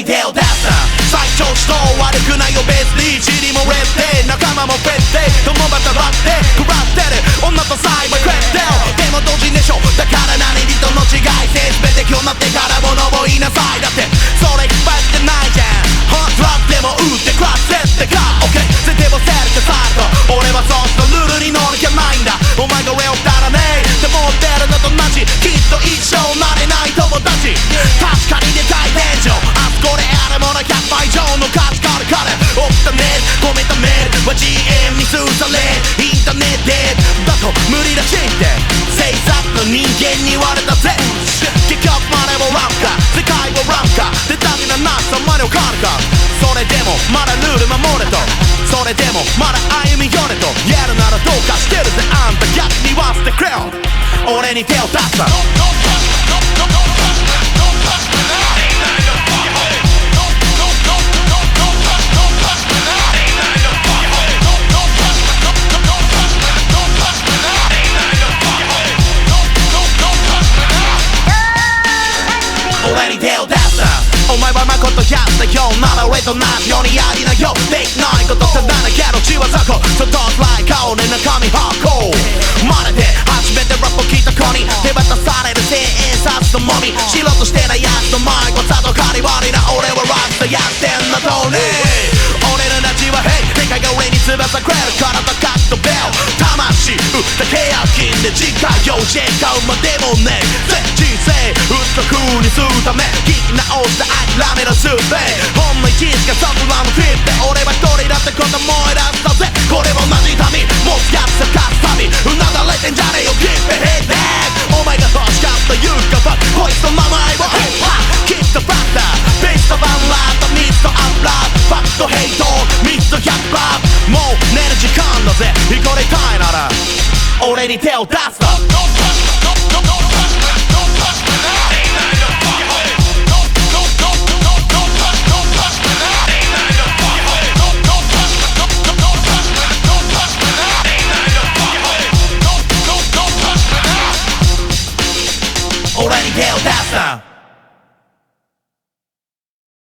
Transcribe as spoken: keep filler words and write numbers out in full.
に手を出すな最調子と悪くないよ別に塵もレッテ仲間もペッテ共働って食らってる女とサイバークレッテでも同時でしょだから何人との違い性全て今日なってから物を言いなさいだってそれいっぱいってないじゃんホットラップでも打ってクラッセってか OK 全てをセルてさると俺はそうしたルールに乗り気ないんだお前が俺をだらねえって思ってるのと同じきっと一生なれない友達確かにでかい天井あそこであるものひゃくばい以上の価値があるから起きたメール込めたメールは ジーエム に通されインターネットでだと無理らしいって制作の人間に言われたぜ結局までもランカ世界をランカでだけななさまでわかるかそれでもまだルール守れとそれでもまだ歩み寄れとやるならどうかしてるぜあんた逆に言わせてくれよ俺に手を出すな俺に手を出すなお前は誠やったよなら俺と同じようにやりなよできないことってなんだけど血は雑魚So don't lie 顔で中身ハーコーまるで初めてラップを聞いた子に手渡される千円札のもみ知ろうとしてないやつの迷子さと狩り割りな俺はラップやってんのとね俺のナチはヘイ世界が俺に翼くれるから高く飛べよ魂売った契約金で自家用心買うまでもね人生売った風にするため聞き直して諦めるすべほんの一日がサプラのフィップで俺は一人だってこと思い出したぜこれも同じ旅もつやつかす旅うなだれてんじゃねえよ Keep it hit back お前が欲しかった言うかバッこいつの名前を Keep the factor ベースとバンラーとミスとアップラーファクトヘイトミスとひゃくパーもう寝る時間だぜ怒りたいなら俺に手を出すな